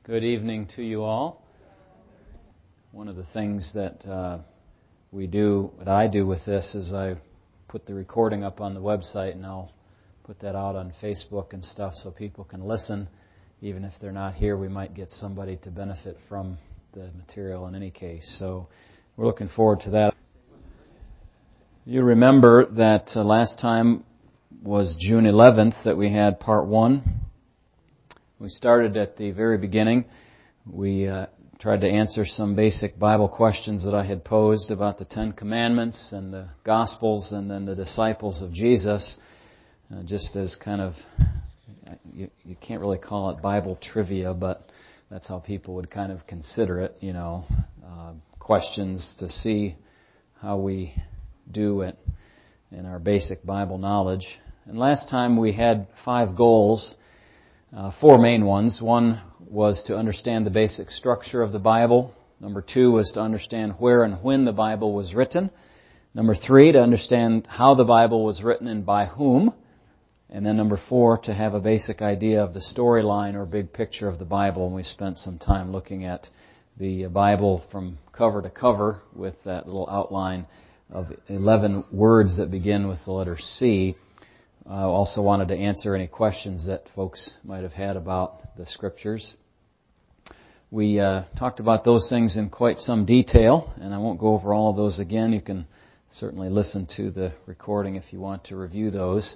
Good evening to you all. One of the things that I do with this is I put the recording up on the website, and I'll put that out on Facebook and stuff so people can listen. Even if they're not here, we might get somebody to benefit from the material in any case. So we're looking forward to that. You remember that last time was June 11th that we had part 1. We started at the very beginning. We tried to answer some basic Bible questions that I had posed about the Ten Commandments and the Gospels and then the disciples of Jesus, just as kind of, you can't really call it Bible trivia, but that's how people would kind of consider it, questions to see how we do it in our basic Bible knowledge. And last time we had 5 goals. 4 main ones. 1 was to understand the basic structure of the Bible. Number 2 was to understand where and when the Bible was written. Number 3, to understand how the Bible was written and by whom. And then number 4, to have a basic idea of the storyline or big picture of the Bible. And we spent some time looking at the Bible from cover to cover with that little outline of 11 words that begin with the letter C. I also wanted to answer any questions that folks might have had about the Scriptures. We talked about those things in quite some detail, and I won't go over all of those again. You can certainly listen to the recording if you want to review those.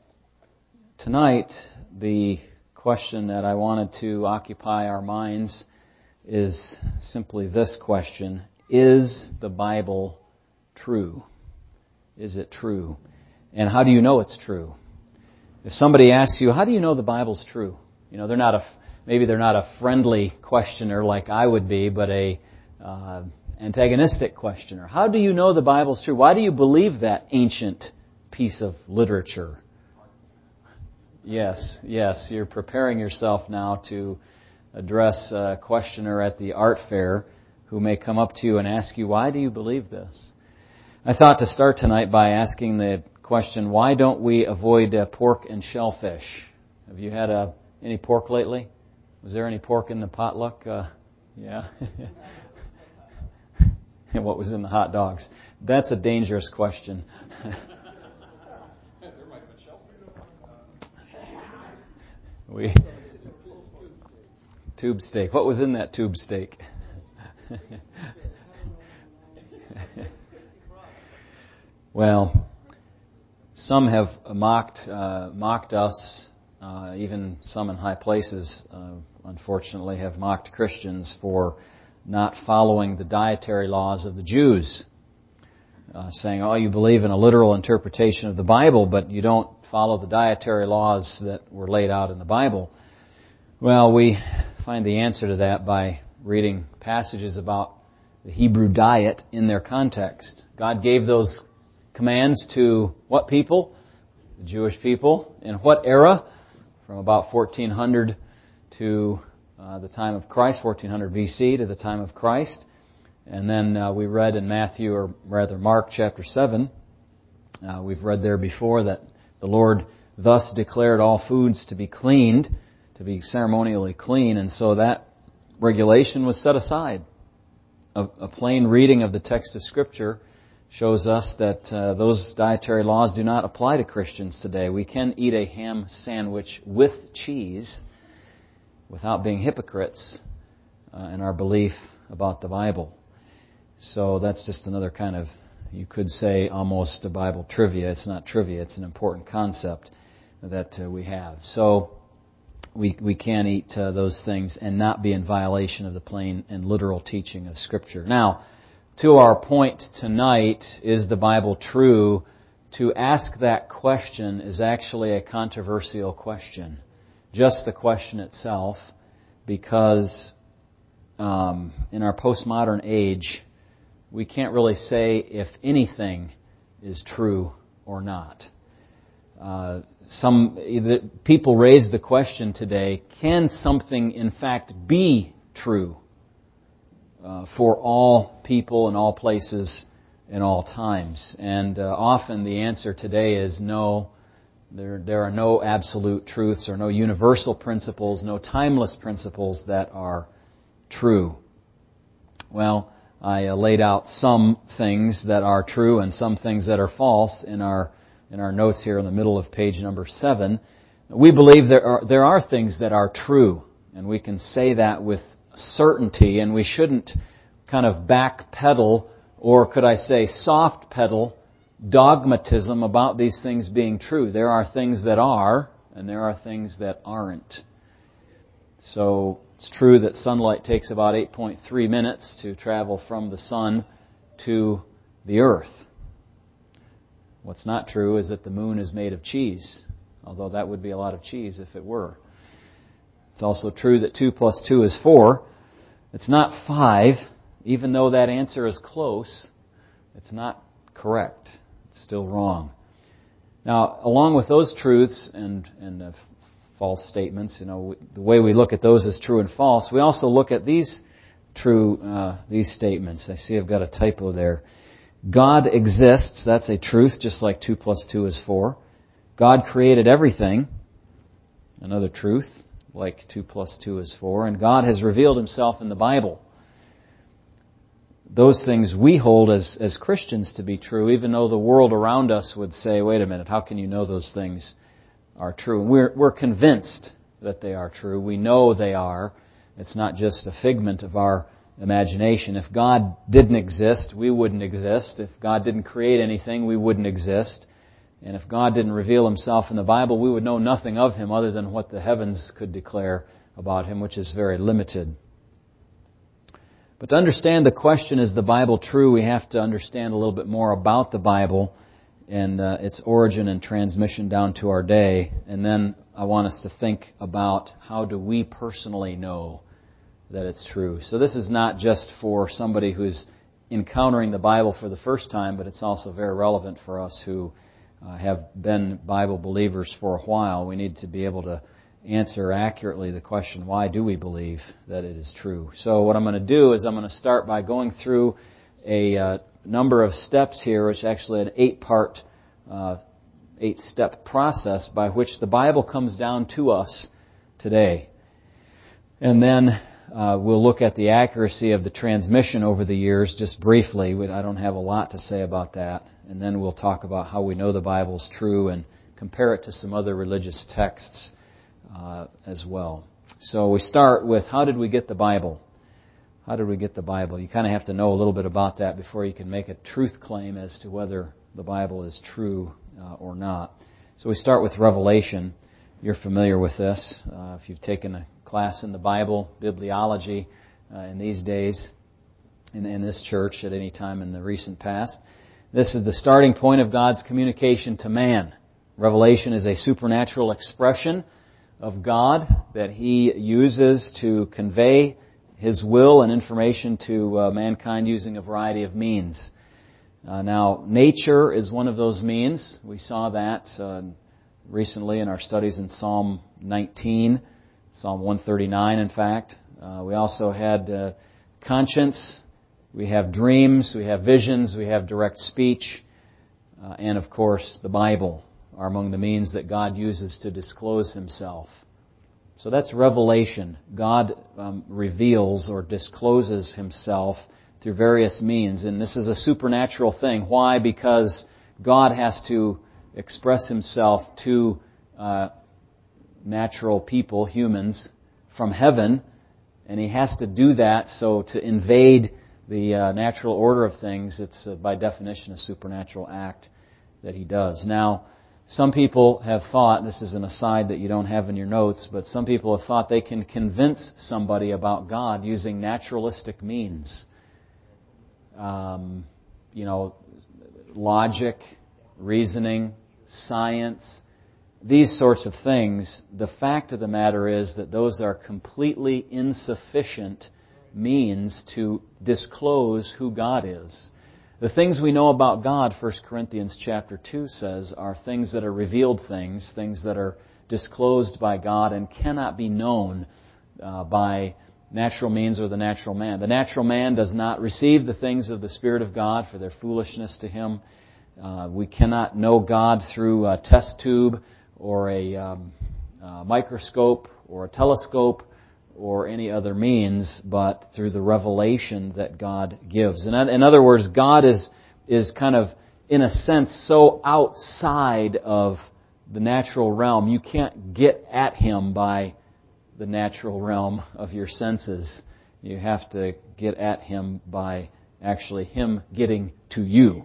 Tonight, the question that I wanted to occupy our minds is simply this question: is the Bible true? Is it true? And how do you know it's true? If somebody asks you, how do you know the Bible's true? Maybe they're not a friendly questioner like I would be, but a antagonistic questioner. How do you know the Bible's true? Why do you believe that ancient piece of literature? Yes, you're preparing yourself now to address a questioner at the art fair who may come up to you and ask you, why do you believe this? I thought to start tonight by asking the question, why don't we avoid pork and shellfish? Have you had any pork lately? Was there any pork in the potluck? Yeah. And what was in the hot dogs? That's a dangerous question. Tube steak. What was in that tube steak? Well, some have mocked us, even some in high places, unfortunately, have mocked Christians for not following the dietary laws of the Jews, saying, you believe in a literal interpretation of the Bible, but you don't follow the dietary laws that were laid out in the Bible. Well, we find the answer to that by reading passages about the Hebrew diet in their context. God gave those commands to what people? The Jewish people. In what era? From about 1400 to the time of Christ, 1400 BC to the time of Christ. And then we read in Matthew, or rather Mark chapter 7, we've read there before that the Lord thus declared all foods to be cleaned, to be ceremonially clean, and so that regulation was set aside. A plain reading of the text of Scripture shows us that those dietary laws do not apply to Christians today. We can eat a ham sandwich with cheese without being hypocrites in our belief about the Bible. So that's just another kind of, you could say, almost a Bible trivia. It's not trivia, it's an important concept that we have. So we can eat those things and not be in violation of the plain and literal teaching of Scripture. Now, to our point tonight, is the Bible true? To ask that question is actually a controversial question. Just the question itself, because in our postmodern age, we can't really say if anything is true or not. People raise the question today, can something in fact be true for all people in all places in all times? And often the answer today is no, There are no absolute truths or no universal principles, no timeless principles that are true. Well, I laid out some things that are true and some things that are false in our notes here in the middle of page number 7. We believe there are things that are true, and we can say that with certainty, and we shouldn't kind of backpedal, or could I say soft pedal, dogmatism about these things being true. There are things that are, and there are things that aren't. So it's true that sunlight takes about 8.3 minutes to travel from the sun to the earth. What's not true is that the moon is made of cheese, although that would be a lot of cheese if it were. It's also true that 2 plus 2 is 4. It's not 5, even though that answer is close. It's not correct. It's still wrong. Now, along with those truths and false statements, the way we look at those as true and false, we also look at these statements. I see I've got a typo there. God exists. That's a truth, just like 2 plus 2 is 4. God created everything. Another truth, like 2 plus 2 is 4. And God has revealed Himself in the Bible. Those things we hold as Christians to be true, even though the world around us would say, wait a minute, how can you know those things are true? We're convinced that they are true. We know they are. It's not just a figment of our imagination. If God didn't exist, we wouldn't exist. If God didn't create anything, we wouldn't exist. And if God didn't reveal Himself in the Bible, we would know nothing of Him other than what the heavens could declare about Him, which is very limited. But to understand the question, is the Bible true, we have to understand a little bit more about the Bible and its origin and transmission down to our day. And then I want us to think about how do we personally know that it's true. So this is not just for somebody who's encountering the Bible for the first time, but it's also very relevant for us who have been Bible believers for a while. We need to be able to answer accurately the question, why do we believe that it is true? So what I'm going to do is I'm going to start by going through a number of steps here, which is actually an 8-step process by which the Bible comes down to us today. And then we'll look at the accuracy of the transmission over the years just briefly. I don't have a lot to say about that. And then we'll talk about how we know the Bible's true and compare it to some other religious texts as well. So we start with, how did we get the Bible? How did we get the Bible? You kind of have to know a little bit about that before you can make a truth claim as to whether the Bible is true or not. So we start with Revelation. You're familiar with this. If you've taken a class in the Bible, bibliology, in these days, in this church at any time in the recent past, this is the starting point of God's communication to man. Revelation is a supernatural expression of God that He uses to convey His will and information to mankind using a variety of means. Now, nature is one of those means. We saw that recently in our studies in Psalm 19, Psalm 139, in fact. We also had conscience. We have dreams. We have visions. We have direct speech. And, of course, the Bible are among the means that God uses to disclose Himself. So that's revelation. God reveals or discloses Himself through various means. And this is a supernatural thing. Why? Because God has to express Himself to natural people, humans, from heaven. And He has to do that. So to invade the natural order of things, it's by definition a supernatural act that He does. Now, some people have thought, this is an aside that you don't have in your notes, but some people have thought they can convince somebody about God using naturalistic means. Logic, reasoning, science, these sorts of things. The fact of the matter is that those are completely insufficient means to disclose who God is. The things we know about God, 1 Corinthians chapter 2 says, are things that are revealed things that are disclosed by God and cannot be known by natural means or the natural man. The natural man does not receive the things of the Spirit of God, for their foolishness to him. We cannot know God through a test tube or a microscope or a telescope or any other means, but through the revelation that God gives. In other words, God is kind of, in a sense, so outside of the natural realm. You can't get at Him by the natural realm of your senses. You have to get at Him by actually Him getting to you.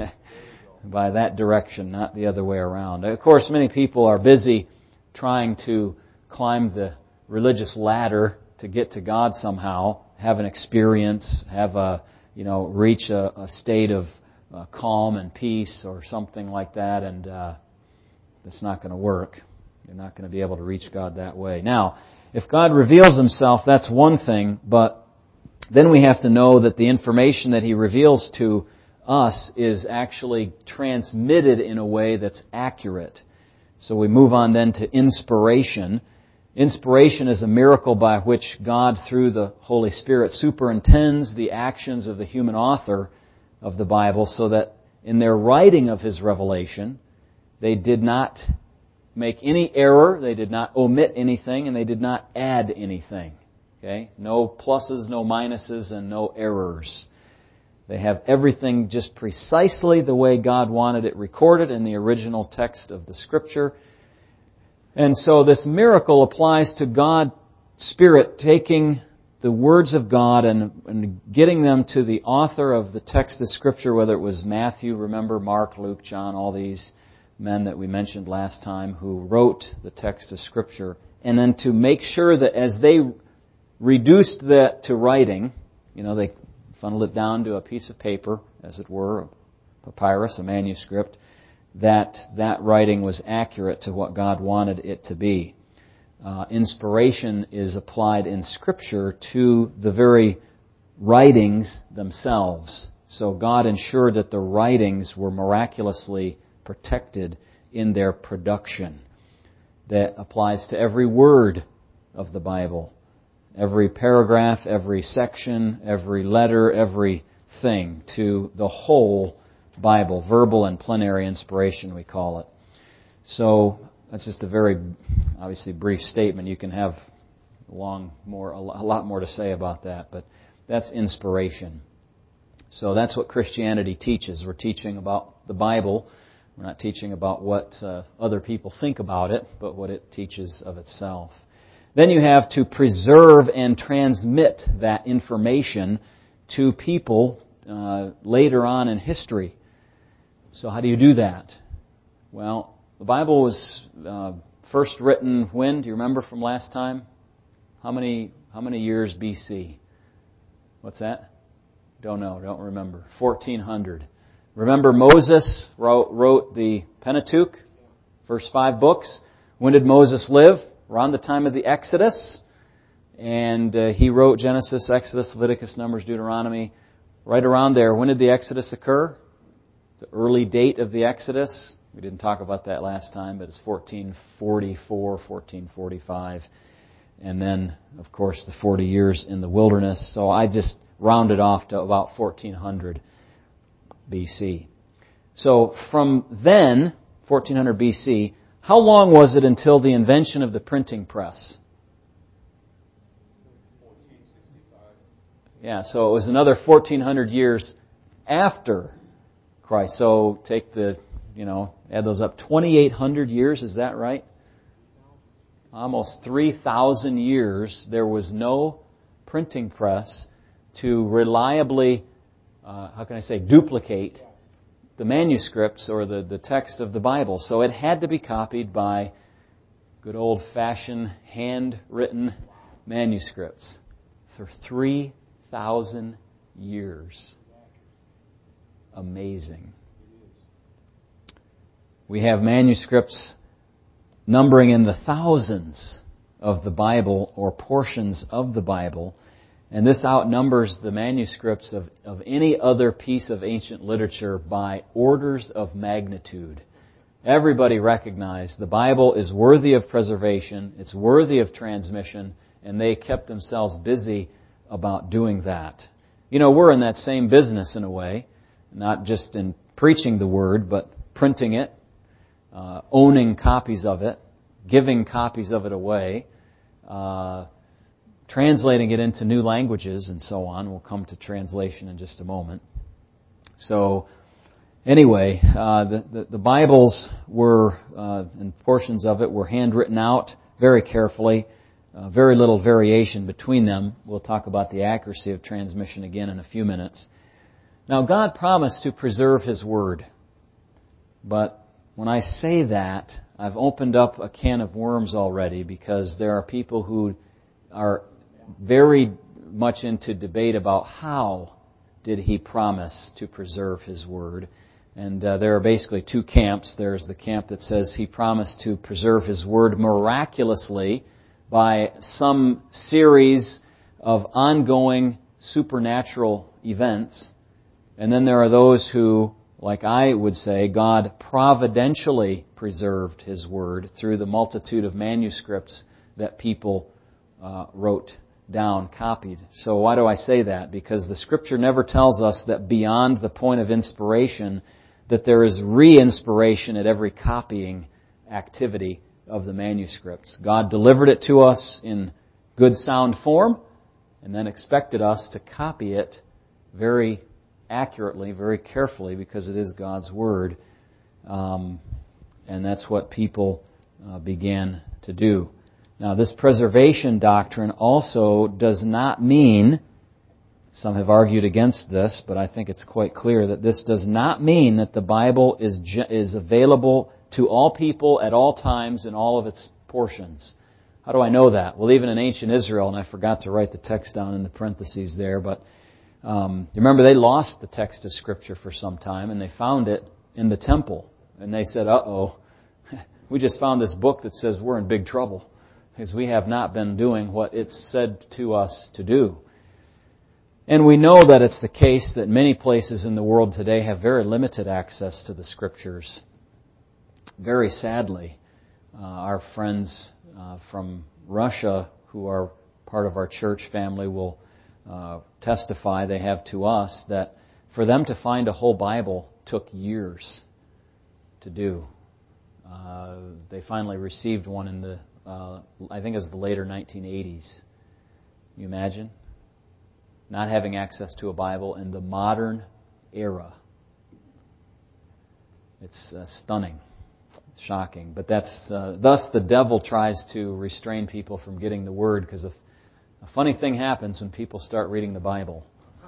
By that direction, not the other way around. Of course, many people are busy trying to climb the religious ladder to get to God somehow, have an experience, reach a state of calm and peace or something like that, and that's not going to work. You're not going to be able to reach God that way. Now, if God reveals Himself, that's one thing, but then we have to know that the information that He reveals to us is actually transmitted in a way that's accurate. So we move on then to inspiration. Inspiration is a miracle by which God, through the Holy Spirit, superintends the actions of the human author of the Bible so that in their writing of His revelation, they did not make any error, they did not omit anything, and they did not add anything. Okay? No pluses, no minuses, and no errors. They have everything just precisely the way God wanted it recorded in the original text of the Scripture. And so this miracle applies to God's Spirit taking the words of God and getting them to the author of the text of Scripture, whether it was Matthew, remember, Mark, Luke, John, all these men that we mentioned last time who wrote the text of Scripture, and then to make sure that as they reduced that to writing, they funneled it down to a piece of paper, as it were, a papyrus, a manuscript, that writing was accurate to what God wanted it to be. Inspiration is applied in Scripture to the very writings themselves. So God ensured that the writings were miraculously protected in their production. That applies to every word of the Bible. Every paragraph, every section, every letter, everything, to the whole Bible. Verbal and plenary inspiration, we call it. So that's just a very, obviously, brief statement. You can have a lot more to say about that, but that's inspiration. So that's what Christianity teaches. We're teaching about the Bible. We're not teaching about what other people think about it, but what it teaches of itself. Then you have to preserve and transmit that information to people later on in history. So how do you do that? Well, the Bible was first written when? Do you remember from last time? How many years BC? What's that? Don't know. Don't remember. 1400. Remember Moses wrote the Pentateuch, first 5 books. When did Moses live? Around the time of the Exodus. And he wrote Genesis, Exodus, Leviticus, Numbers, Deuteronomy. Right around there. When did the Exodus occur? The early date of the Exodus. We didn't talk about that last time, but it's 1444, 1445. And then, of course, the 40 years in the wilderness. So I just rounded off to about 1400 BC. So from then, 1400 BC, how long was it until the invention of the printing press? 1465. Yeah, so it was another 1400 years after Christ. So take add those up. 2,800 years, is that right? Almost 3,000 years there was no printing press to reliably, duplicate the manuscripts or the text of the Bible. So it had to be copied by good old-fashioned handwritten manuscripts for 3,000 years. Amazing. We have manuscripts numbering in the thousands of the Bible or portions of the Bible, and this outnumbers the manuscripts of any other piece of ancient literature by orders of magnitude. Everybody recognized the Bible is worthy of preservation, it's worthy of transmission, and they kept themselves busy about doing that. We're in that same business in a way, not just in preaching the Word, but printing it, owning copies of it, giving copies of it away, translating it into new languages and so on. We'll come to translation in just a moment. So, anyway, the Bibles were, and portions of it were handwritten out very carefully, very little variation between them. We'll talk about the accuracy of transmission again in a few minutes. Now, God promised to preserve His Word, but when I say that, I've opened up a can of worms already, because there are people who are very much into debate about how did He promise to preserve His Word. And there are basically two camps. There's the camp that says He promised to preserve His Word miraculously by some series of ongoing supernatural events. And then there are those who, like I would say, God providentially preserved His Word through the multitude of manuscripts that people wrote down, copied. So why do I say that? Because the Scripture never tells us that beyond the point of inspiration, that there is re-inspiration at every copying activity of the manuscripts. God delivered it to us in good sound form, and then expected us to copy it very accurately, very carefully, because it is God's Word. And that's what people began to do. Now, this preservation doctrine also does not mean, some have argued against this, but I think it's quite clear that this does not mean that the Bible is available to all people at all times in all of its portions. How do I know that? Well, even in ancient Israel, and I forgot to write the text down in the parentheses there, but you remember they lost the text of Scripture for some time, and they found it in the temple. And they said, uh-oh, we just found this book that says we're in big trouble, because we have not been doing what it's said to us to do. And we know that it's the case that many places in the world today have very limited access to the Scriptures. Very sadly, our friends from Russia who are part of our church family will testify, they have to us, that for them to find a whole Bible took years to do. They finally received one in the, I think it was the later 1980s. Can you imagine? Not having access to a Bible in the modern era. It's stunning. It's shocking. But that's thus the devil tries to restrain people from getting the Word, because a funny thing happens when people start reading the Bible.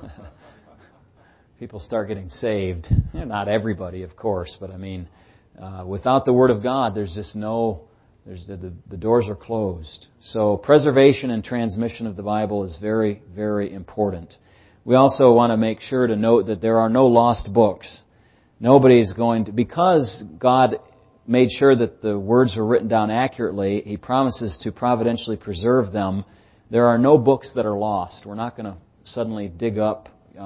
People start getting saved. Not everybody, of course, but I mean, without the Word of God, there's just no... the doors are closed. So preservation and transmission of the Bible is very, very important. We also want to make sure to note that there are no lost books. Nobody's going to... Because God made sure that the words were written down accurately, He promises to providentially preserve them. There are no books that are lost. We're not going to suddenly dig up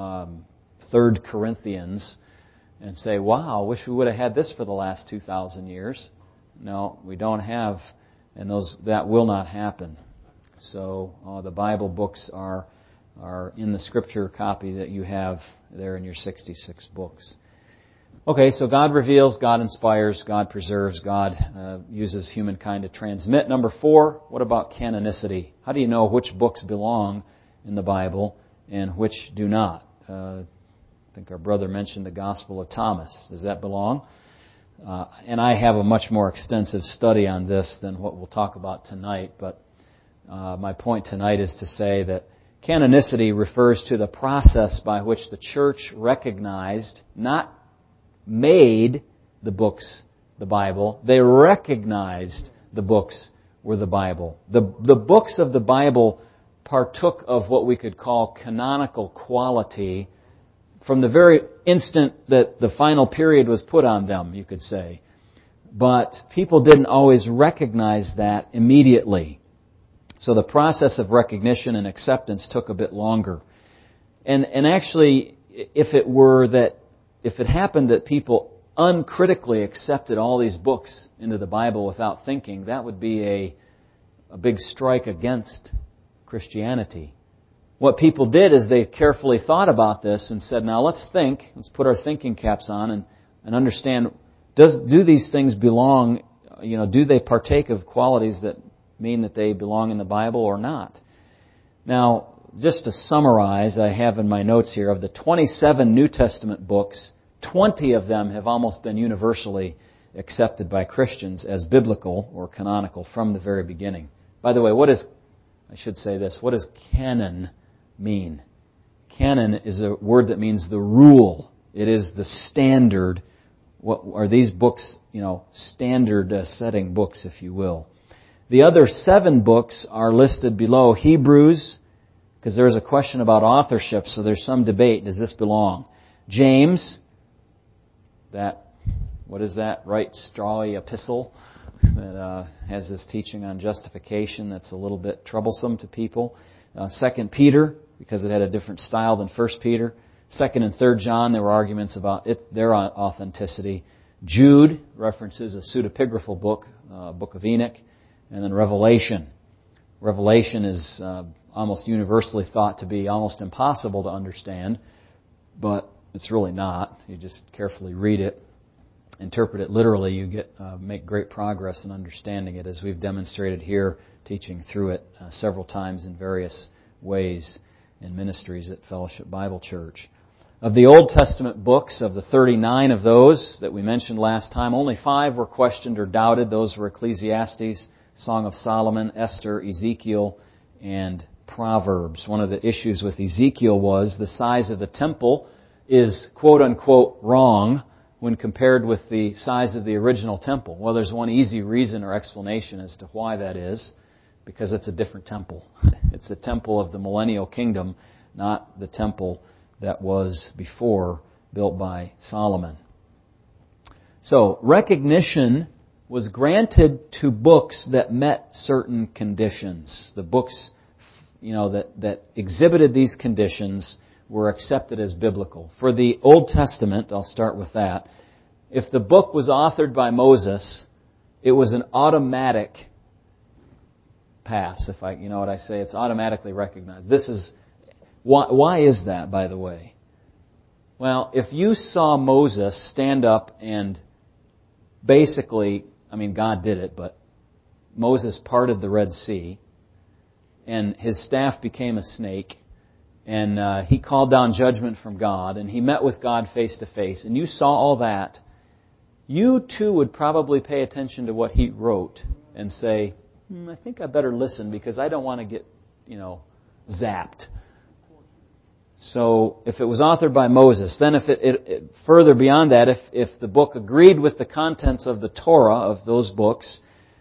3 Corinthians and say, wow, I wish we would have had this for the last 2,000 years. No, we don't have, and that will not happen. So the Bible books are in the Scripture copy that you have there in your 66 books. Okay, so God reveals, God inspires, God preserves, God uses humankind to transmit. Number 4, what about canonicity? How do you know which books belong in the Bible and which do not? I think our brother mentioned the Gospel of Thomas. Does that belong? And I have a much more extensive study on this than what we'll talk about tonight, but my point tonight is to say that canonicity refers to the process by which the church recognized, not made the books the Bible, they recognized the books were the Bible. The books of the Bible partook of what we could call canonical quality from the very instant that the final period was put on them, you could say. But people didn't always recognize that immediately. So the process of recognition and acceptance took a bit longer. And actually, if it happened that people uncritically accepted all these books into the Bible without thinking, that would be a big strike against Christianity. What people did is they carefully thought about this and said, now let's put our thinking caps on and understand Do these things belong, do they partake of qualities that mean that they belong in the Bible or not? Now, just to summarize, I have in my notes here, of the 27 New Testament books, 20 of them have almost been universally accepted by Christians as biblical or canonical from the very beginning. By the way, what does canon mean? Canon is a word that means the rule. It is the standard. What are these books, standard setting books, if you will. The other 7 books are listed below. Hebrews, because there's a question about authorship, so there's some debate. Does this belong? James, what is that? Right, strawy epistle that has this teaching on justification that's a little bit troublesome to people. 2 Peter, because it had a different style than 1 Peter. 2nd and 3rd John, there were arguments about their authenticity. Jude references a pseudepigraphal book, Book of Enoch. And then Revelation. Revelation is almost universally thought to be almost impossible to understand, but it's really not. You just carefully read it, interpret it literally, you make great progress in understanding it, as we've demonstrated here, teaching through it several times in various ways in ministries at Fellowship Bible Church. Of the Old Testament books, of the 39 of those that we mentioned last time, only 5 were questioned or doubted. Those were Ecclesiastes, Song of Solomon, Esther, Ezekiel, and Proverbs. One of the issues with Ezekiel was the size of the temple is quote-unquote wrong when compared with the size of the original temple. Well, there's one easy reason or explanation as to why that is, because it's a different temple. It's the temple of the millennial kingdom, not the temple that was before, built by Solomon. So, recognition was granted to books that met certain conditions. The books, that exhibited these conditions were accepted as biblical. For the Old Testament, I'll start with that. If the book was authored by Moses, it was an automatic pass. It's automatically recognized. Why is that, by the way? Well, if you saw Moses stand up and basically, God did it, but Moses parted the Red Sea, and his staff became a snake, and he called down judgment from God, and he met with God face to face, and you saw all that, you too would probably pay attention to what he wrote and say, I think I better listen because I don't want to get, zapped. So if it was authored by Moses, then if it further beyond that, if the book agreed with the contents of the Torah of those books,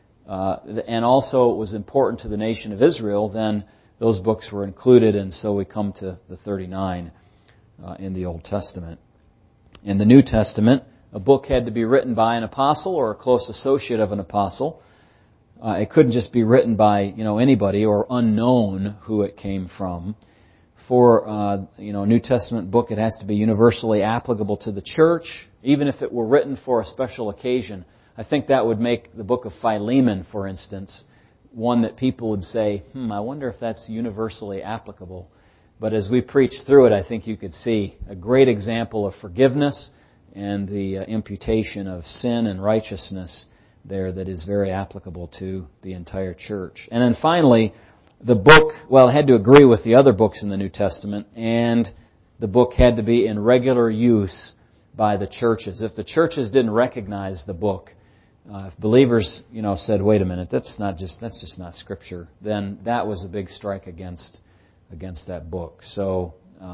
and also was important to the nation of Israel, then those books were included, and so we come to the 39 in the Old Testament. In the New Testament, a book had to be written by an apostle or a close associate of an apostle. It couldn't just be written by anybody or unknown who it came from. For a New Testament book, it has to be universally applicable to the church, even if it were written for a special occasion. I think that would make the book of Philemon, for instance, one that people would say, I wonder if that's universally applicable. But as we preach through it, I think you could see a great example of forgiveness and the imputation of sin and righteousness there that is very applicable to the entire church. And then finally, the book, it had to agree with the other books in the New Testament, and the book had to be in regular use by the churches. If the churches didn't recognize the book, if believers, said, "Wait a minute, that's just not Scripture," then that was a big strike against that book. So,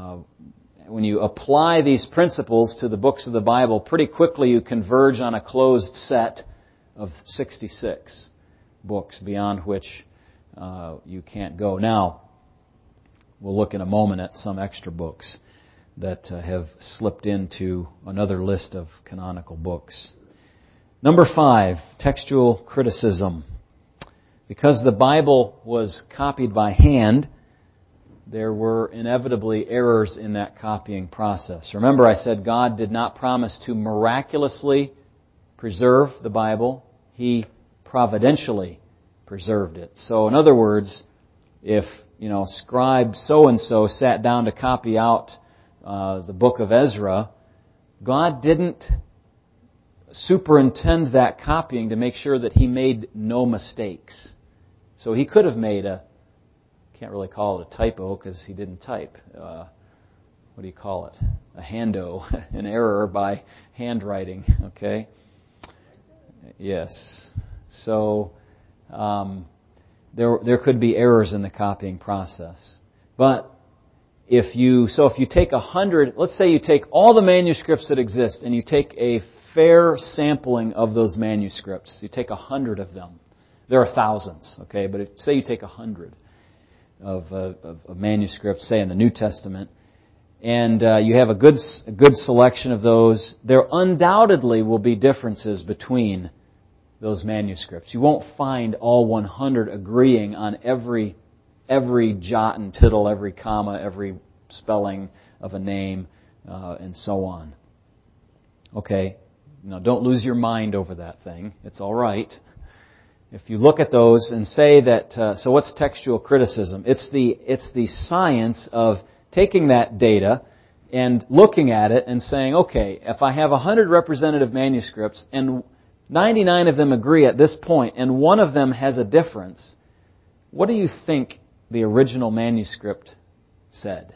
when you apply these principles to the books of the Bible, pretty quickly you converge on a closed set of 66 books beyond which you can't go. Now, we'll look in a moment at some extra books that have slipped into another list of canonical books. Number 5, textual criticism. Because the Bible was copied by hand, there were inevitably errors in that copying process. Remember, I said God did not promise to miraculously preserve the Bible. He providentially preserved it. So, in other words, if, scribe so-and-so sat down to copy out the book of Ezra, God didn't superintend that copying to make sure that he made no mistakes. So he could have made can't really call it a typo because he didn't type. What do you call it? A hando, an error by handwriting. Okay. Yes. So there could be errors in the copying process. But if you take 100, let's say you take all the manuscripts that exist and you take a fair sampling of those manuscripts. You take 100 of them. There are thousands, okay? But say you take 100 of manuscripts, say in the New Testament, and you have a good selection of those, there undoubtedly will be differences between those manuscripts. You won't find all 100 agreeing on every jot and tittle, every comma, every spelling of a name, and so on. Okay? Now, don't lose your mind over that thing. It's all right. If you look at those and say that, so what's textual criticism? It's the science of taking that data and looking at it and saying, okay, if I have 100 representative manuscripts and 99 of them agree at this point and one of them has a difference, what do you think the original manuscript said?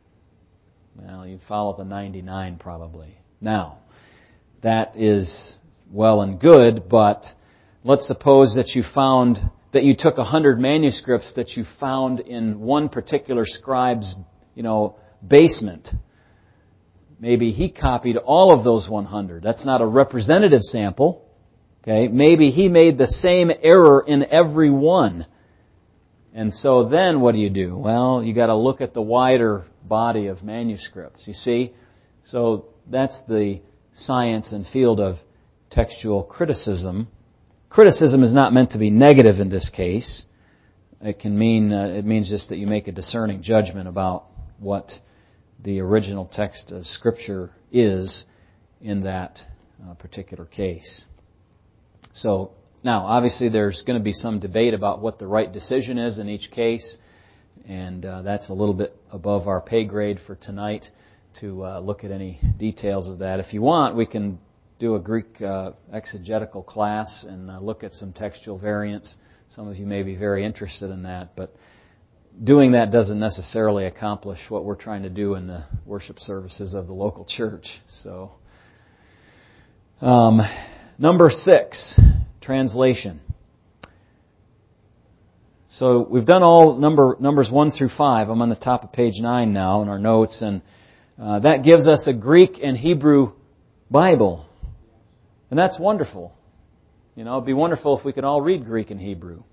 Well, you'd follow the 99 probably. Now, that is well and good, but let's suppose that you took 100 manuscripts that you found in one particular scribe's, basement. Maybe he copied all of those 100. That's not a representative sample. Okay? Maybe he made the same error in every one. And so then what do? Well, you got to look at the wider body of manuscripts. You see? So that's the science and field of textual criticism. Criticism is not meant to be negative in this case. It means just that you make a discerning judgment about what the original text of Scripture is in that particular case. So, now, obviously there's going to be some debate about what the right decision is in each case, and that's a little bit above our pay grade for tonight to look at any details of that. If you want, we can do a Greek exegetical class and look at some textual variants. Some of you may be very interested in that, but doing that doesn't necessarily accomplish what we're trying to do in the worship services of the local church. So, number 6, translation. So we've done all numbers 1 through 5. I'm on the top of page 9 now in our notes, and that gives us a Greek and Hebrew Bible. And that's wonderful. It'd be wonderful if we could all read Greek and Hebrew.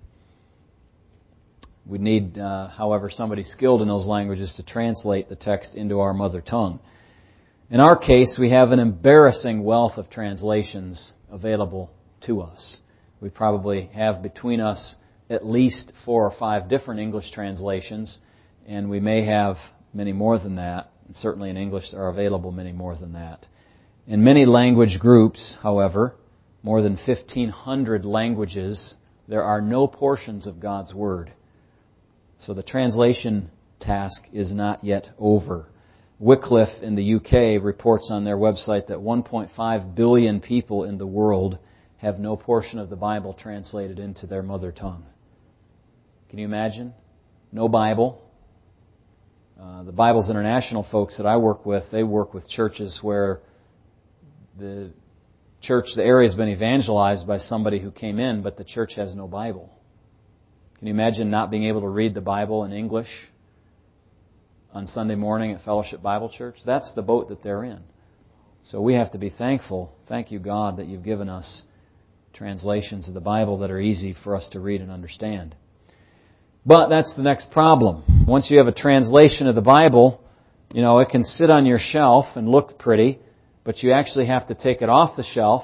We need, however, somebody skilled in those languages to translate the text into our mother tongue. In our case, we have an embarrassing wealth of translations available to us. We probably have between us at least 4 or 5 different English translations, and we may have many more than that. And certainly in English there are available many more than that. In many language groups, however, more than 1,500 languages, there are no portions of God's Word. So the translation task is not yet over. Wycliffe in the UK reports on their website that 1.5 billion people in the world have no portion of the Bible translated into their mother tongue. Can you imagine? No Bible. The Bibles International folks that I work with, they work with churches where the area has been evangelized by somebody who came in, but the church has no Bible. Can you imagine not being able to read the Bible in English on Sunday morning at Fellowship Bible Church? That's the boat that they're in. So we have to be thankful. Thank you, God, that you've given us translations of the Bible that are easy for us to read and understand. But that's the next problem. Once you have a translation of the Bible, it can sit on your shelf and look pretty, but you actually have to take it off the shelf,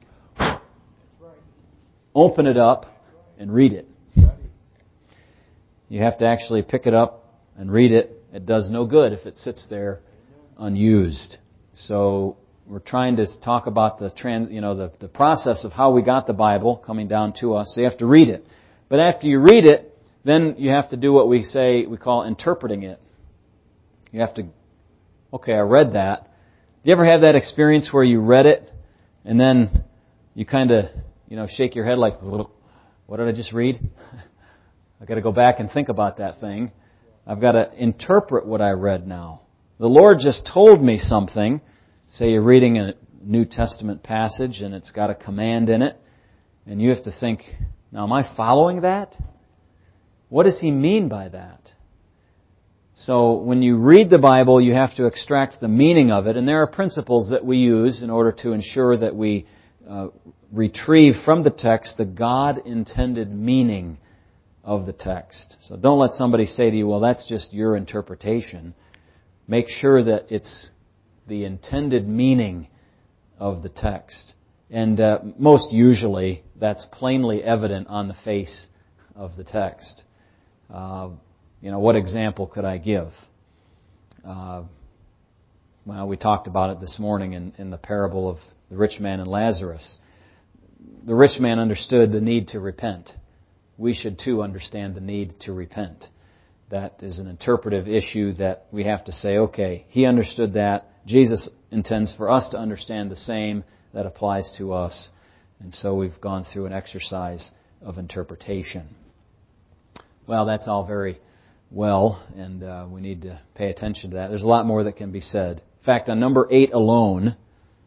open it up, and read it. You have to actually pick it up and read it. It does no good if it sits there unused. So we're trying to talk about the process of how we got the Bible coming down to us. So you have to read it. But after you read it, then you have to do what we call interpreting it. You have to, okay, I read that. Do you ever have that experience where you read it And then you kind of, shake your head like, what did I just read? I've got to go back and think about that thing. I've got to interpret what I read now. The Lord just told me something. Say you're reading a New Testament passage and it's got a command in it. And you have to think, now am I following that? What does He mean by that? So when you read the Bible, you have to extract the meaning of it. And there are principles that we use in order to ensure that we retrieve from the text the God-intended meaning of the text. So don't let somebody say to you, well, that's just your interpretation. Make sure that it's the intended meaning of the text. And most usually, that's plainly evident on the face of the text. What example could I give? Well, we talked about it this morning in the parable of the rich man and Lazarus. The rich man understood the need to repent. We should too understand the need to repent. That is an interpretive issue that we have to say, okay, he understood that. Jesus intends for us to understand the same. That applies to us. And so we've gone through an exercise of interpretation. Well, that's all very well, and we need to pay attention to that. There's a lot more that can be said. In fact, on number 8 alone,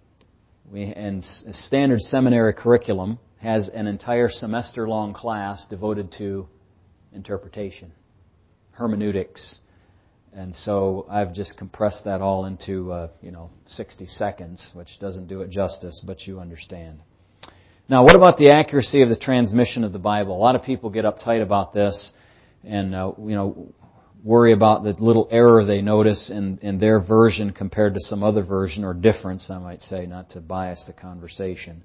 and standard seminary curriculum has an entire semester-long class devoted to interpretation, hermeneutics. And so I've just compressed that all into 60 seconds, which doesn't do it justice, but you understand. Now, what about the accuracy of the transmission of the Bible? A lot of people get uptight about this and worry about the little error they notice in their version compared to some other version, or difference, I might say, not to bias the conversation.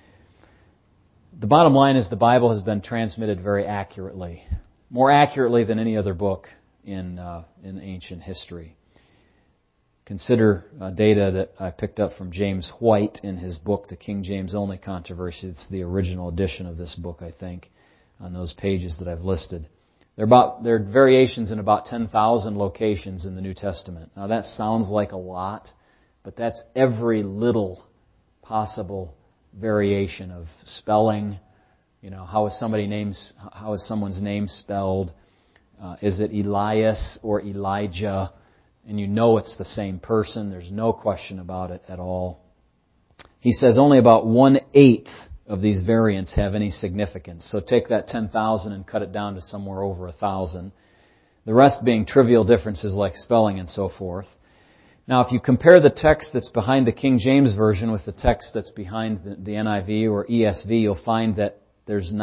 The bottom line is the Bible has been transmitted very accurately, more accurately than any other book in ancient history. Consider data that I picked up from James White in his book, The King James Only Controversy. It's the original edition of this book, I think, on those pages that I've listed. There are variations in about 10,000 locations in the New Testament. Now that sounds like a lot, but that's every little possible variation of spelling. How is someone's name spelled? Is it Elias or Elijah? And it's the same person. There's no question about it at all. He says only about 1/8 of these variants have any significance. So take that 10,000 and cut it down to somewhere over 1,000. The rest being trivial differences like spelling and so forth. Now, if you compare the text that's behind the King James Version with the text that's behind the NIV or ESV, you'll find that there's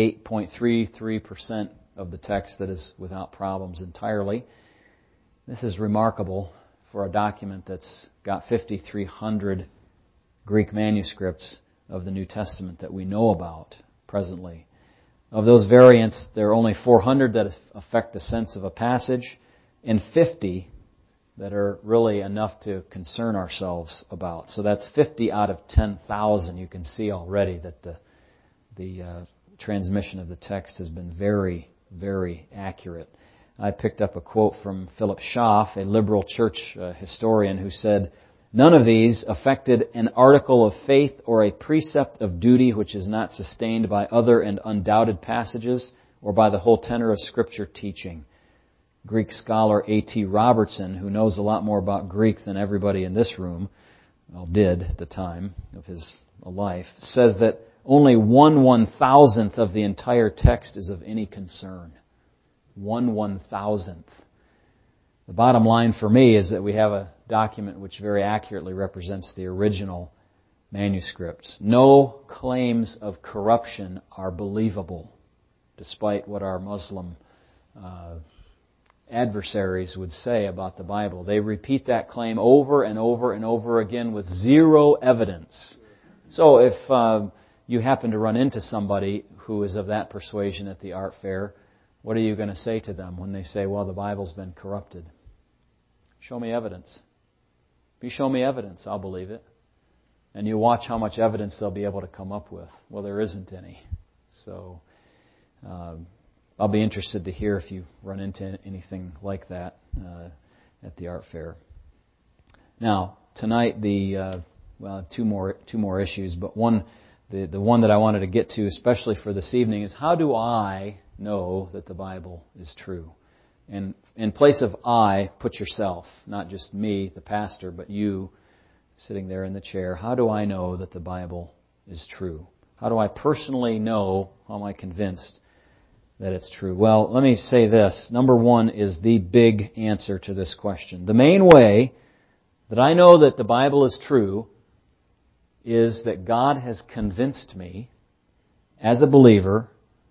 98.33% of the text that is without problems entirely. This is remarkable for a document that's got 5,300 Greek manuscripts of the New Testament that we know about presently. Of those variants, there are only 400 that affect the sense of a passage, and 50 that are really enough to concern ourselves about. So that's 50 out of 10,000. You can see already that the transmission of the text has been very, very accurate. I picked up a quote from Philip Schaff, a liberal church historian, who said, "None of these affected an article of faith or a precept of duty which is not sustained by other and undoubted passages or by the whole tenor of Scripture teaching." Greek scholar A.T. Robertson, who knows a lot more about Greek than everybody in this room, did at the time of his life, says that only 1/1000th of the entire text is of any concern. 1/1000th. The bottom line for me is that we have a document which very accurately represents the original manuscripts. No claims of corruption are believable, despite what our Muslim adversaries would say about the Bible. They repeat that claim over and over and over again with zero evidence. So if you happen to run into somebody who is of that persuasion at the art fair, what are you going to say to them when they say, well, the Bible's been corrupted? Show me evidence. If you show me evidence, I'll believe it. And you watch how much evidence they'll be able to come up with. Well, there isn't any. So I'll be interested to hear if you run into anything like that at the art fair. Now, tonight the well, two more issues, but the one that I wanted to get to, especially for this evening, is how do I know that the Bible is true? And in place of I, put yourself, not just me, the pastor, but you sitting there in the chair. How do I know that the Bible is true? How do I personally know, how am I convinced that it's true? Well, let me say this. Number one is the big answer to this question. The main way that I know that the Bible is true is that God has convinced me as a believer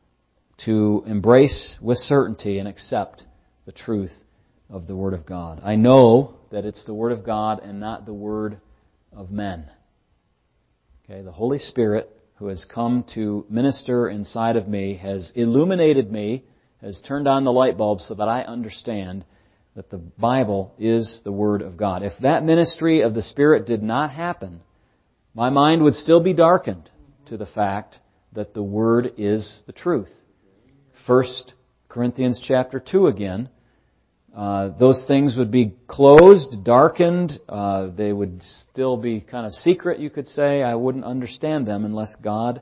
to embrace with certainty and accept the truth of the Word of God. I know that it's the Word of God and not the word of men. Okay, the Holy Spirit, who has come to minister inside of me, has illuminated me, has turned on the light bulb so that I understand that the Bible is the Word of God. If that ministry of the Spirit did not happen, my mind would still be darkened to the fact that the Word is the truth. 1 Corinthians chapter 2 again, those things would be closed, darkened. They would still be kind of secret, you could say. I wouldn't understand them unless God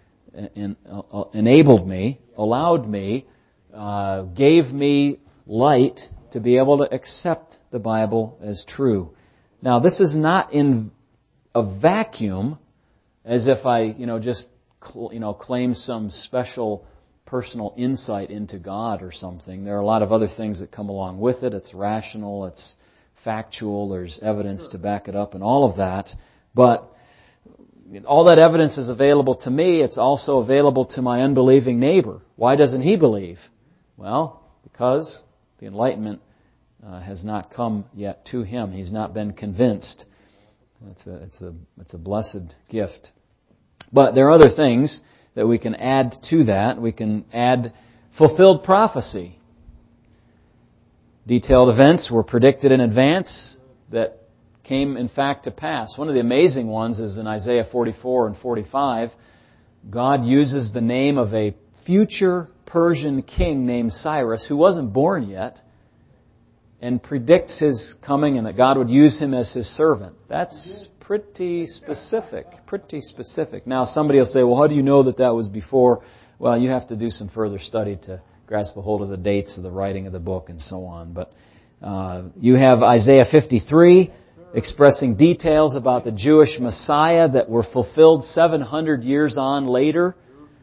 enabled me, allowed me, gave me light to be able to accept the Bible as true. Now, this is not in a vacuum, as if I, just, claim some special personal insight into God or something. There are a lot of other things that come along with it. It's rational, it's factual, there's evidence to back it up and all of that. But all that evidence is available to me. It's also available to my unbelieving neighbor. Why doesn't he believe? Well, because the enlightenment has not come yet to him. He's not been convinced. It's a blessed gift. But there are other things that we can add to that. We can add fulfilled prophecy. Detailed events were predicted in advance that came in fact to pass. One of the amazing ones is in Isaiah 44 and 45. God uses the name of a future Persian king named Cyrus, who wasn't born yet, and predicts his coming and that God would use him as his servant. That's pretty specific. Now, somebody will say, well, how do you know that was before? Well, you have to do some further study to grasp a hold of the dates of the writing of the book and so on. But you have Isaiah 53 expressing details about the Jewish Messiah that were fulfilled 700 years on later.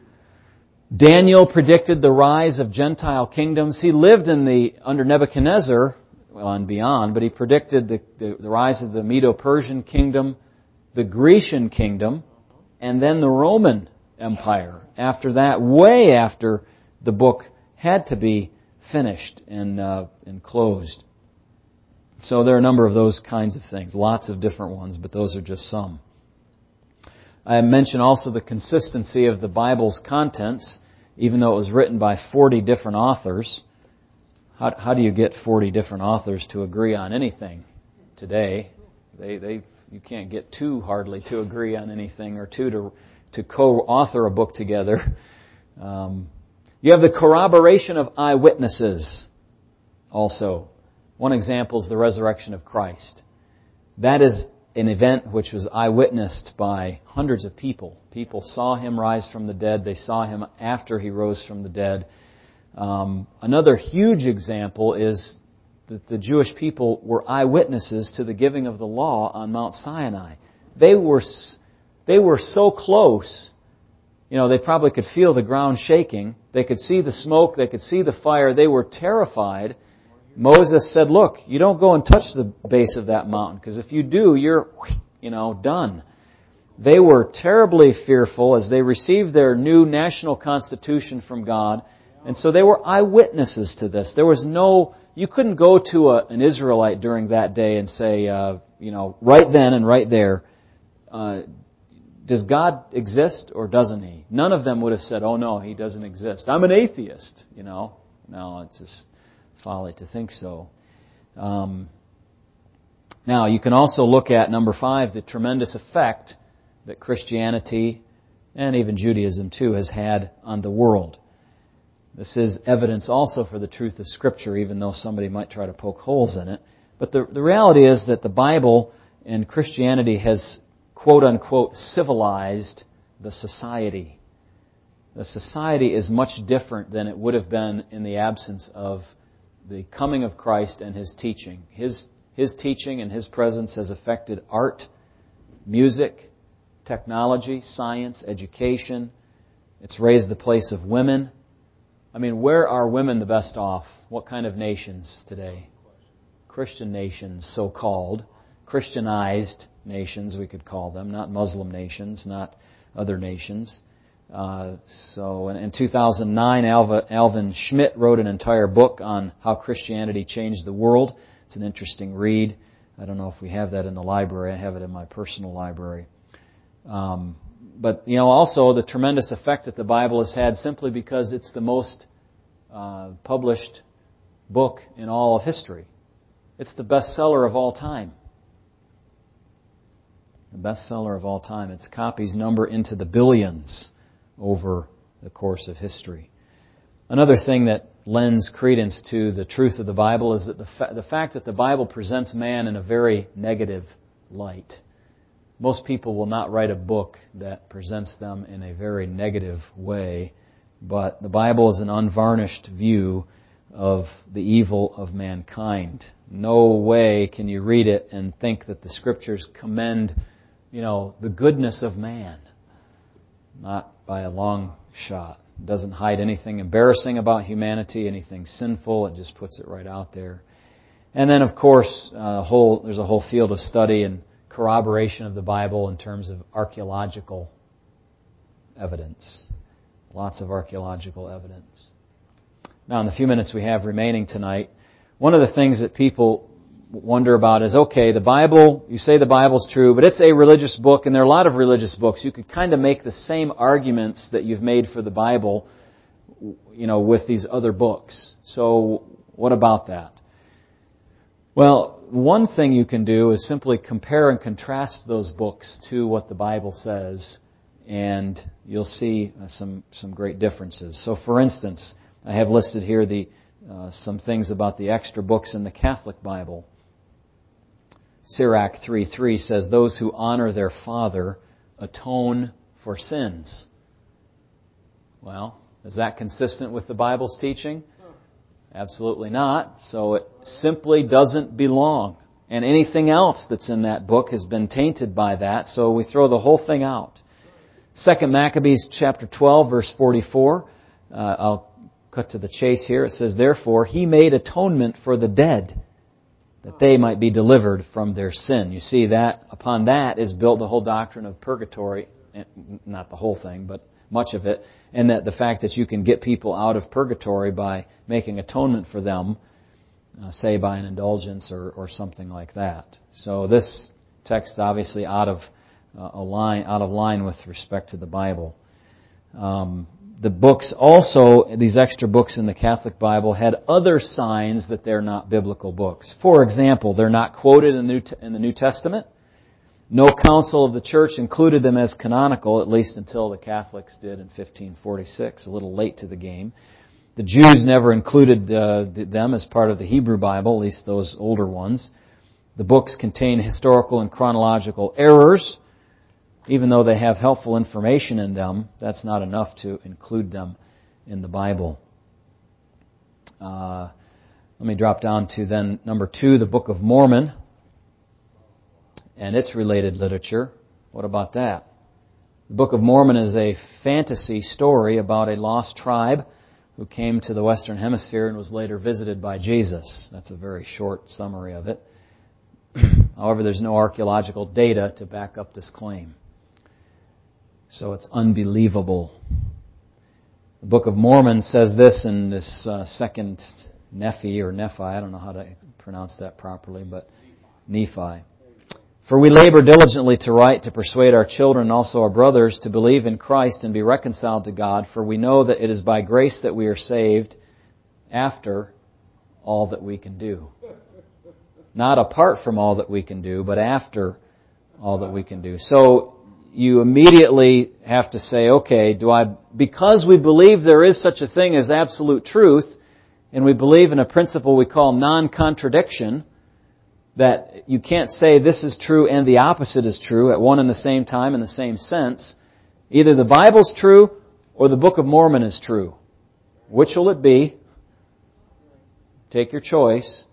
Daniel predicted the rise of Gentile kingdoms. He lived under Nebuchadnezzar, and beyond, but he predicted the rise of the Medo-Persian kingdom, the Grecian kingdom, and then the Roman Empire. After that, way after the book had to be finished and closed. So there are a number of those kinds of things, lots of different ones, but those are just some. I mentioned also the consistency of the Bible's contents, even though it was written by 40 different authors. How do you get 40 different authors to agree on anything today? You can't get two hardly to agree on anything, or two to co-author a book together. You have the corroboration of eyewitnesses also. One example is the resurrection of Christ. That is an event which was eyewitnessed by hundreds of people. People saw him rise from the dead. They saw him after he rose from the dead. Another huge example is that the Jewish people were eyewitnesses to the giving of the law on Mount Sinai. They were so close, they probably could feel the ground shaking. They could see the smoke. They could see the fire. They were terrified. Moses said, look, you don't go and touch the base of that mountain, because if you do, you're, done. They were terribly fearful as they received their new national constitution from God. And so they were eyewitnesses to this. There was you couldn't go to an Israelite during that day and say, right then and right there, does God exist or doesn't He? None of them would have said, oh no, He doesn't exist. I'm an atheist, No, it's just folly to think so. Now, you can also look at, number 5, the tremendous effect that Christianity, and even Judaism too, has had on the world. This is evidence also for the truth of Scripture, even though somebody might try to poke holes in it. But the reality is that the Bible and Christianity has quote-unquote civilized the society. The society is much different than it would have been in the absence of the coming of Christ and His teaching. His teaching and His presence has affected art, music, technology, science, education. It's raised the place of women. I mean, where are women the best off? What kind of nations today? Christian nations, so-called. Christianized nations, we could call them. Not Muslim nations, not other nations. So in 2009, Alvin Schmidt wrote an entire book on how Christianity changed the world. It's an interesting read. I don't know if we have that in the library. I have it in my personal library. But, also the tremendous effect that the Bible has had simply because it's the most published book in all of history. It's the bestseller of all time. The bestseller of all time. Its copies number into the billions over the course of history. Another thing that lends credence to the truth of the Bible is that the fact that the Bible presents man in a very negative light. Most people will not write a book that presents them in a very negative way, but the Bible is an unvarnished view of the evil of mankind. No way can you read it and think that the Scriptures commend, the goodness of man. Not by a long shot. It doesn't hide anything embarrassing about humanity, anything sinful. It just puts it right out there. And then, of course, there's a whole field of study and corroboration of the Bible in terms of archaeological evidence. Lots of archaeological evidence. Now, in the few minutes we have remaining tonight, one of the things that people wonder about is, okay, the Bible, you say the Bible's true, but it's a religious book, and there are a lot of religious books. You could kind of make the same arguments that you've made for the Bible, with these other books. So, what about that? Well, one thing you can do is simply compare and contrast those books to what the Bible says, and you'll see some great differences. So, for instance, I have listed here some things about the extra books in the Catholic Bible. Sirach 3:3 says, "Those who honor their father atone for sins." Well, is that consistent with the Bible's teaching? Absolutely not. So it simply doesn't belong. And anything else that's in that book has been tainted by that, so we throw the whole thing out. 2 Maccabees chapter 12, verse 44. I'll cut to the chase here. It says, "Therefore he made atonement for the dead, that they might be delivered from their sin." You see that upon that is built the whole doctrine of purgatory, not the whole thing, but much of it, and that the fact that you can get people out of purgatory by making atonement for them, say by an indulgence or something like that. So this text obviously out of line with respect to the Bible. The books also, these extra books in the Catholic Bible, had other signs that they're not biblical books. For example, they're not quoted in the New Testament. No council of the church included them as canonical, at least until the Catholics did in 1546, a little late to the game. The Jews never included them as part of the Hebrew Bible, at least those older ones. The books contain historical and chronological errors. Even though they have helpful information in them, that's not enough to include them in the Bible. Let me drop down to then number 2, the Book of Mormon and its related literature. What about that? The Book of Mormon is a fantasy story about a lost tribe who came to the Western Hemisphere and was later visited by Jesus. That's a very short summary of it. However, there's no archaeological data to back up this claim. So it's unbelievable. The Book of Mormon says this in this second Nephi, I don't know how to pronounce that properly, but Nephi. "For we labor diligently to write, to persuade our children and also our brothers to believe in Christ and be reconciled to God, for we know that it is by grace that we are saved after all that we can do." Not apart from all that we can do, but after all that we can do. So you immediately have to say, okay, because we believe there is such a thing as absolute truth, and we believe in a principle we call non-contradiction, that you can't say this is true and the opposite is true at one and the same time in the same sense. Either the Bible's true or the Book of Mormon is true. Which will it be? Take your choice.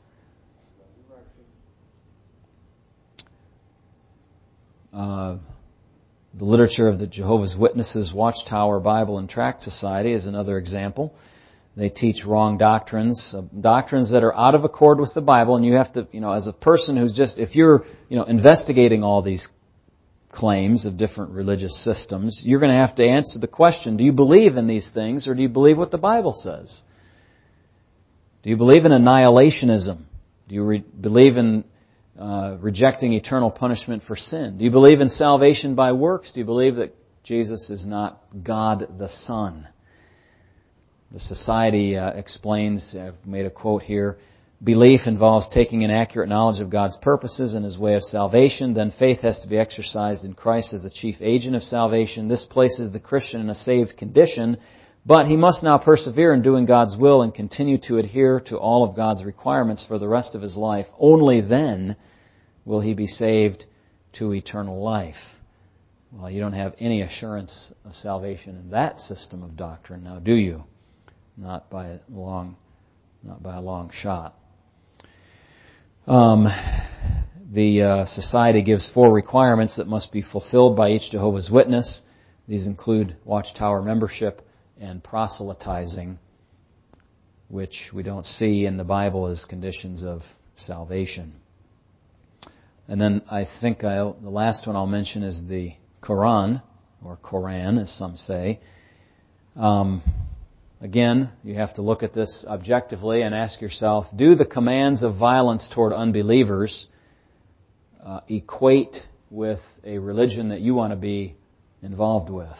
The literature of the Jehovah's Witnesses Watchtower Bible and Tract Society is another example. They teach wrong doctrines, doctrines that are out of accord with the Bible, and you have to, as a person who's just, if you're, investigating all these claims of different religious systems, you're going to have to answer the question, do you believe in these things, or do you believe what the Bible says? Do you believe in annihilationism? Do you believe in rejecting eternal punishment for sin? Do you believe in salvation by works? Do you believe that Jesus is not God the Son? The Society explains, I've made a quote here, belief involves taking an accurate knowledge of God's purposes and His way of salvation. Then faith has to be exercised in Christ as the chief agent of salvation. This places the Christian in a saved condition, but he must now persevere in doing God's will and continue to adhere to all of God's requirements for the rest of his life. Only then will he be saved to eternal life. Well, you don't have any assurance of salvation in that system of doctrine, now do you? Not by a long shot. The Society gives 4 requirements that must be fulfilled by each Jehovah's Witness. These include Watchtower membership and proselytizing, which we don't see in the Bible as conditions of salvation. And then I think the last one I'll mention is the Quran, or Koran as some say. Again, you have to look at this objectively and ask yourself, do the commands of violence toward unbelievers equate with a religion that you want to be involved with?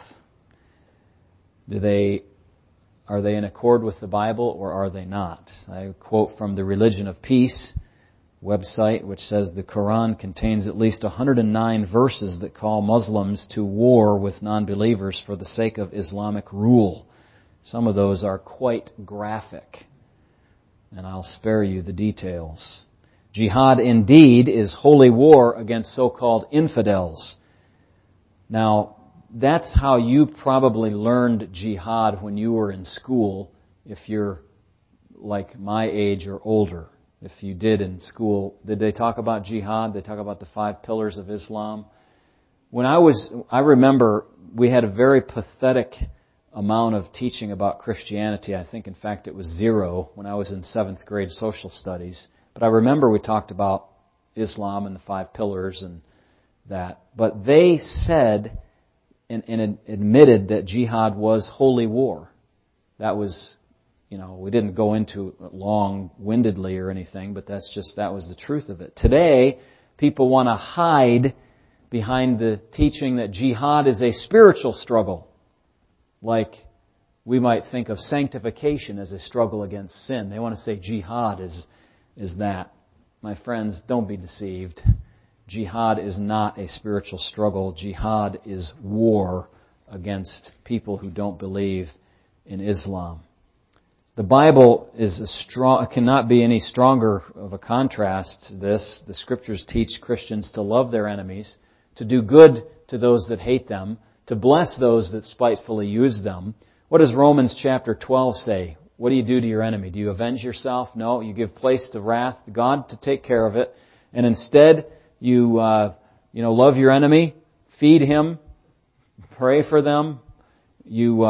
Are they in accord with the Bible or are they not? I quote from the Religion of Peace website, which says the Quran contains at least 109 verses that call Muslims to war with non-believers for the sake of Islamic rule. Some of those are quite graphic, and I'll spare you the details. Jihad indeed is holy war against so-called infidels. Now, that's how you probably learned jihad when you were in school, if you're like my age or older. If you did in school, did they talk about jihad? They talk about the 5 pillars of Islam. I remember we had a very pathetic amount of teaching about Christianity. I think, in fact, it was 0 when I was in 7th grade social studies. But I remember we talked about Islam and the 5 pillars and that. But they said and admitted that jihad was holy war. That was, we didn't go into it long-windedly or anything, but that was the truth of it. Today, people want to hide behind the teaching that jihad is a spiritual struggle. Like we might think of sanctification as a struggle against sin. They want to say jihad is that. My friends, don't be deceived. Jihad is not a spiritual struggle. Jihad is war against people who don't believe in Islam. The Bible cannot be any stronger of a contrast to this. The Scriptures teach Christians to love their enemies, to do good to those that hate them, to bless those that spitefully use them. What does Romans chapter 12 say? What do you do to your enemy? Do you avenge yourself? No, you give place to wrath, God to take care of it, and instead you love your enemy, feed him, pray for them. You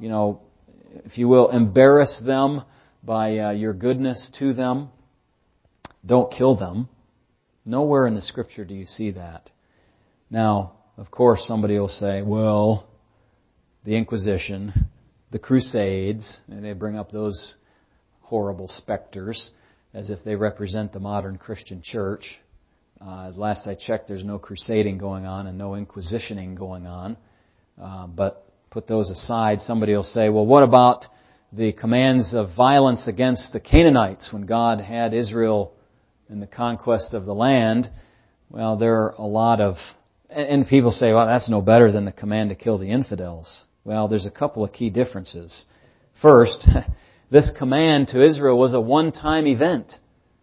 if you will, embarrass them by your goodness to them. Don't kill them. Nowhere in the Scripture do you see that. Now, of course, somebody will say, well, the Inquisition, the Crusades, and they bring up those horrible specters as if they represent the modern Christian church. Last I checked, there's no crusading going on and no inquisitioning going on. But put those aside, somebody will say, well, what about the commands of violence against the Canaanites when God had Israel in the conquest of the land? Well, there are a lot of... And people say, well, that's no better than the command to kill the infidels. Well, there's a couple of key differences. First, this command to Israel was a one-time event.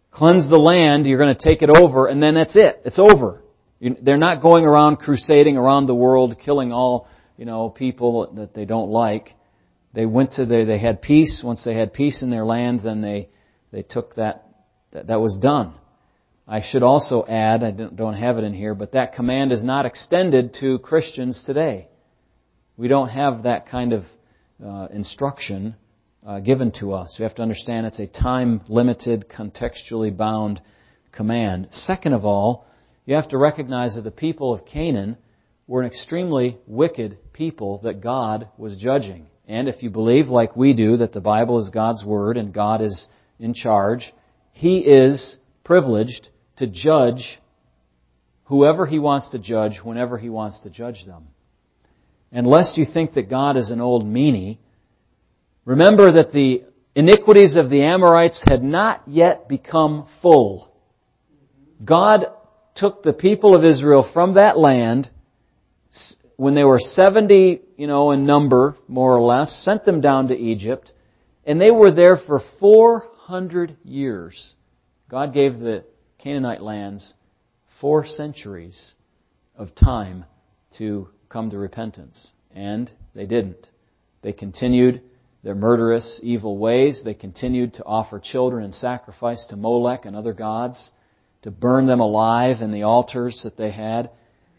cleanse the land, you're going to take it over, and then that's it. It's over. They're not going around crusading around the world, killing all, people that they don't like. They went to they had peace. Once they had peace in their land, then they took that was done. I should also add, I don't have it in here, but that command is not extended to Christians today. We don't have that kind of instruction given to us. We have to understand it's a time-limited, contextually bound command. Second of all, you have to recognize that the people of Canaan were an extremely wicked people that God was judging. And if you believe, like we do, that the Bible is God's Word and God is in charge, He is privileged to judge whoever He wants to judge whenever He wants to judge them. And lest you think that God is an old meanie, remember that the iniquities of the Amorites had not yet become full. God took the people of Israel from that land when they were 70, in number, more or less, sent them down to Egypt, and they were there for 400 years. God gave the Canaanite lands 4 centuries of time to come to repentance. And they didn't. They continued their murderous, evil ways. They continued to offer children in sacrifice to Molech and other gods, to burn them alive in the altars that they had.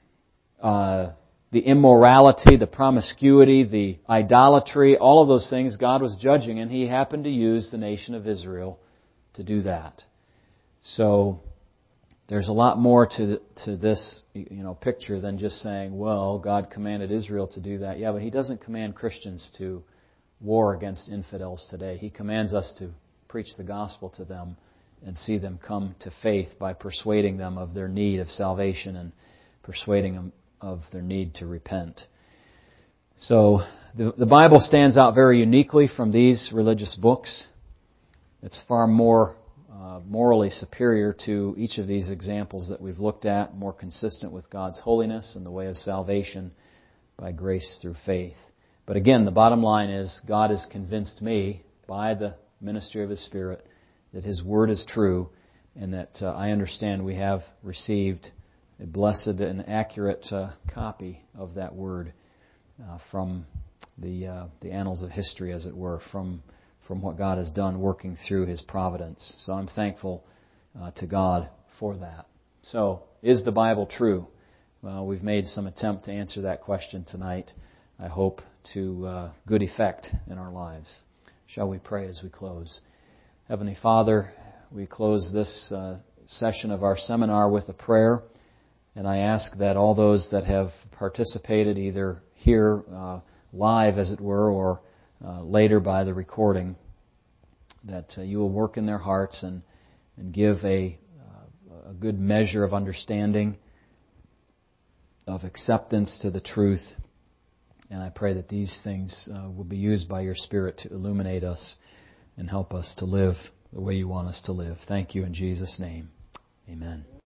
The immorality, the promiscuity, the idolatry, all of those things God was judging, and He happened to use the nation of Israel to do that. So there's a lot more to this picture than just saying, well, God commanded Israel to do that. Yeah, but He doesn't command Christians to war against infidels today. He commands us to preach the gospel to them and see them come to faith by persuading them of their need of salvation and persuading them of their need to repent. So the Bible stands out very uniquely from these religious books. It's far more morally superior to each of these examples that we've looked at, more consistent with God's holiness and the way of salvation by grace through faith. But again, the bottom line is God has convinced me by the ministry of His Spirit that His Word is true and that I understand we have received a blessed and accurate copy of that Word from the annals of history, as it were, from what God has done working through His providence. So I'm thankful to God for that. So, is the Bible true? Well, we've made some attempt to answer that question tonight. I hope to good effect in our lives. Shall we pray as we close? Heavenly Father, we close this session of our seminar with a prayer. And I ask that all those that have participated either here live, as it were, or later by the recording, that You will work in their hearts and give a good measure of understanding, of acceptance to the truth. And I pray that these things will be used by Your Spirit to illuminate us and help us to live the way You want us to live. Thank You in Jesus' name. Amen.